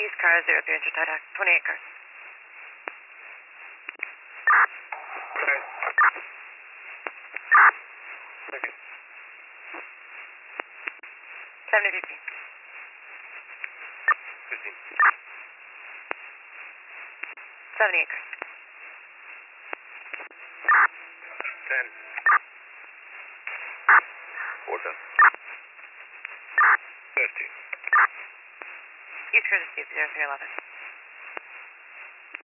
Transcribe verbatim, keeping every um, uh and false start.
East car, zero three inch attack, twenty-eight cars. Second. seventy fifteen. fifteen. seventy-eight cars. ten. four ten. thirty. East car, zero three eleven.